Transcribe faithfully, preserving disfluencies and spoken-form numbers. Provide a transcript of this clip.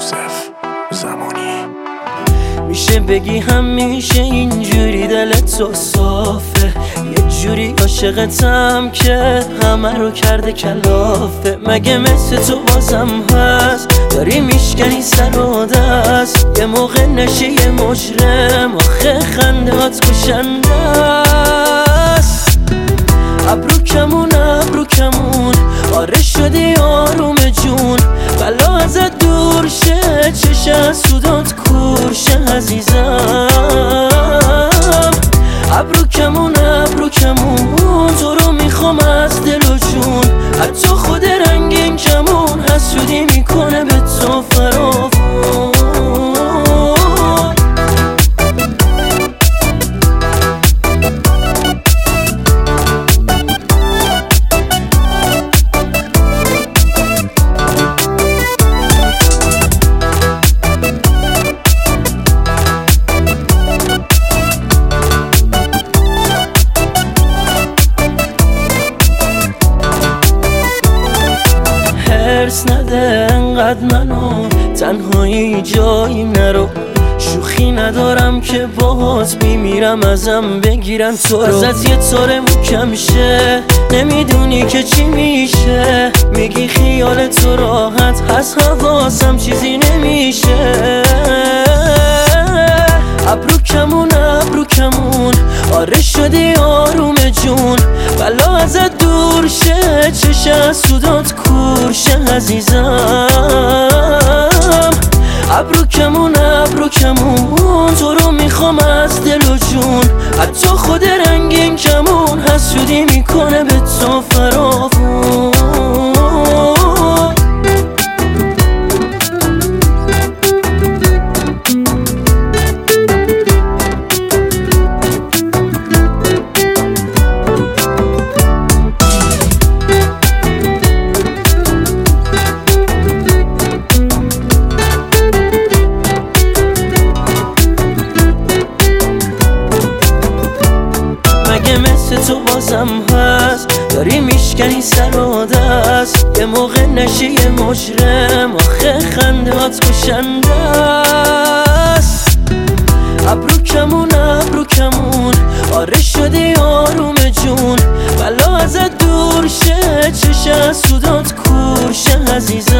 یوسف زمانی. میشه بگی همیشه اینجوری دلت تو صافه، یه جوری عاشقتم که همه رو کرده کلافه. مگه مثل تو بازم هست داری میشکنی سر و دست، یه موقع نشی یه مجرم آخه خندهات کشنده است. ابرو کمون ابرو کمون آره شدی آروم جون، بلا ازت دور شه چشم سودات کورشه عزیزم. ابرو کمون ابرو کمون تو رو میخوام از دل و جون، حتی خود رنگین کمون حسودی میکنه به تو فراوون. هرس نده انقدر منو تنهایی جایی نرو، شوخی ندارم که باهات بیمیرم ازم بگیرن تو رو. ازت یه طور محکم شه نمیدونی که چی میشه، میگی خیال تو راحت هست حواسم چیزی نمیشه. ابرو کمون ابرو کمون آره شدی آروم جون، بلا ازت دور شه چشم سودات کورشه عزیزم. ابرو کمون ابرو کمون تو رو میخوام از دل و جون، حتی خود رنگین کمون حسودی میکنه به تو فراوون. مگه مثل تو بازم هست داری میشکنی سر و دست، یه موقع نشی یه مجرم آخه خندهات کشنده است. ابرو کمون ابرو کمون آره شدی آروم جون، بلا ازت دور شه چشم سودات کورشه عزیزم.